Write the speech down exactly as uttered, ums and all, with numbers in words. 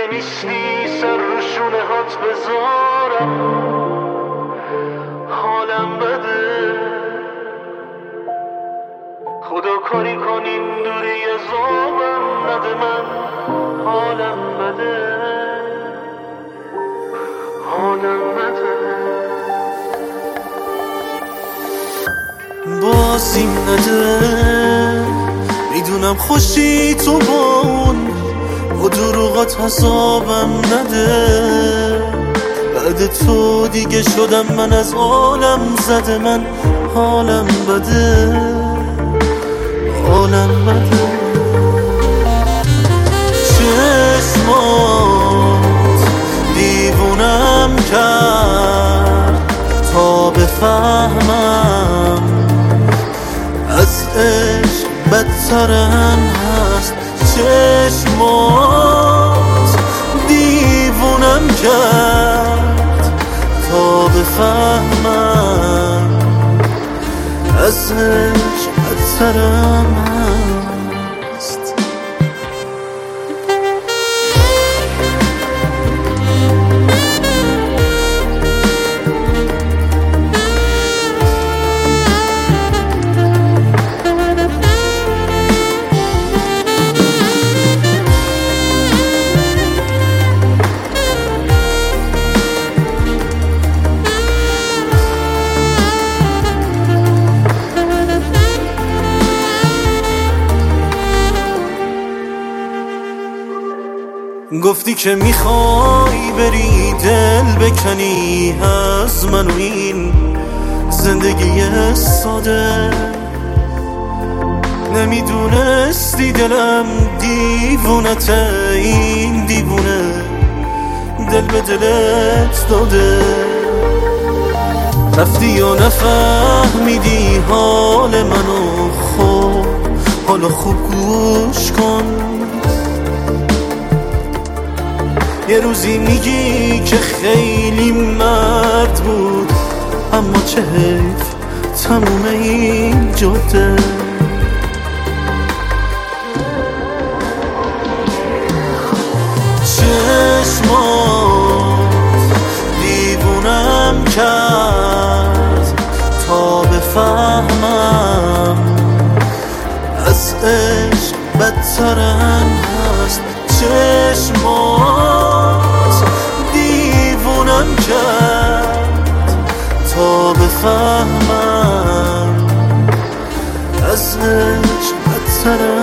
نمیشنی سر رو شونه هات بذارم، حالم بده. خدا کاری کنین دوری عذابم نده، من حالم بده، حالم بده. بازیم نده، میدونم خوشی تو با اون و دروغات حسابم نده. بعد تو دیگه شدم من از عالم زده، من حالم بده، حالم بده. چشمات دیوونم کرد تا بفهمم از عشق بدترم هست. چشمات دیوونم کرد تا بفهمم از عشق بدترم هست. گفتی که میخوای بری دل بکنی از من و این زندگی ساده. نمیدونستی دلم دیوونته، این دیوونه دل به دلت داده. رفتی و نفهمیدی حال منو، خوب حالا خوب گوش کن. یه روزی میگی که خیلی مرد بود، اما چه حیف تموم این جاده. چشمات دیوونم کرد تا بفهمم از عشق بدترم هست. چشمات دیوونم کرد تا بفهمم از عشق بدترم